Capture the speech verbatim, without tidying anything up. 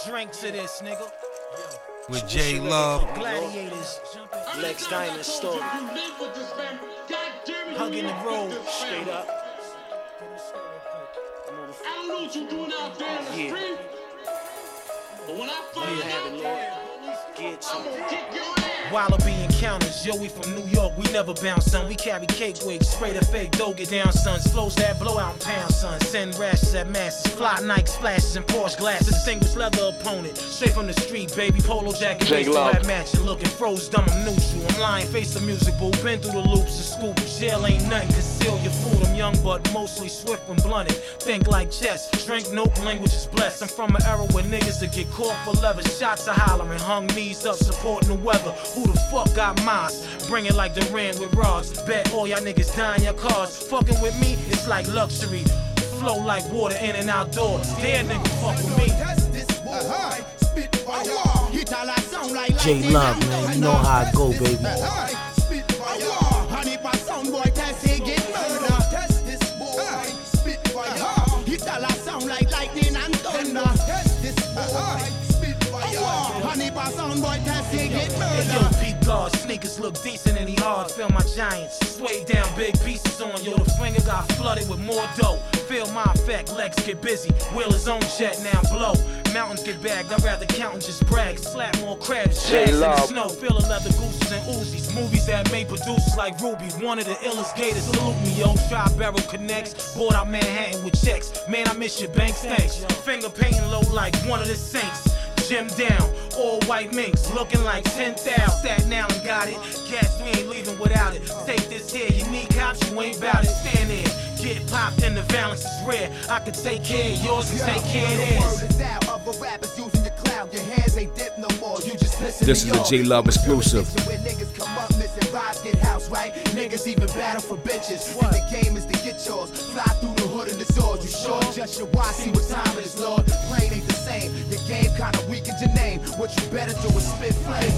drink to this, nigga. With J Love. Gladiators. Lex Diamond story. Hugging the road. Straight up. I don't know what you're doing out there in the Yeah. street, but when I find Yeah, out, Lord. I'm gonna kick your ass. Wallaby encounters, yo, we from New York, we never bounce, son. We carry cake wigs, spray the fake dough, get down, sons. Flows that blow out in pounds, son. Send rashes at masses, fly Nike splashes and Porsche glasses. Distinguished leather opponent, straight from the street, baby. Polo jacket, waist to that matching. Looking froze, dumb, I'm neutral. I'm lying, face the music, boo. Been through the loops and scoops. Jail ain't nothing, conceal your food. I'm young, but mostly swift when blunted. Think like chess, drink, nope, language is blessed. I'm from an era where niggas that get caught for leather. Shots are hollering, hung knees up, supporting the weather. Who the fuck got mines? Bring it like Durant with rods. Bet all y'all niggas die in your cars. Fucking with me, it's like luxury. Flow like water in and outdoors. Dead nigga fuck with me. J Love, man, you know how I go, baby. Yo, peep guard, sneakers look decent and he hard. Feel my giants, sway down big pieces on. Yo, the finger got flooded with more dough. Feel my effect, Lex get busy. Wheel his own jet, now blow. Mountains get bagged, I'd rather count and just brag. Slap more crabs, jazz in the snow. Feel a leather gooses and Uzis. Movies that made producers like Ruby. One of the illest gators, salute me, yo. Tri-barrel connects, bought out Manhattan with checks. Man, I miss your bank thanks. Finger painting low like one of the saints. Jim down, all white minks, looking like ten thousand. Staten Island got it, gas, we ain't leaving without it. Take this here, unique cops, you ain't bout it. Stand there, get popped and the balance is rare. I can take care of yours and take care of theirs. This is the J Love exclusive. Niggas even battle for bitches. What? The game is to get yours. Fly through the hood in the swords. You sure? Just your watch, see what time it is, Lord. Brain ain't the same. The game kinda weakens your name. What you better do is spit flame.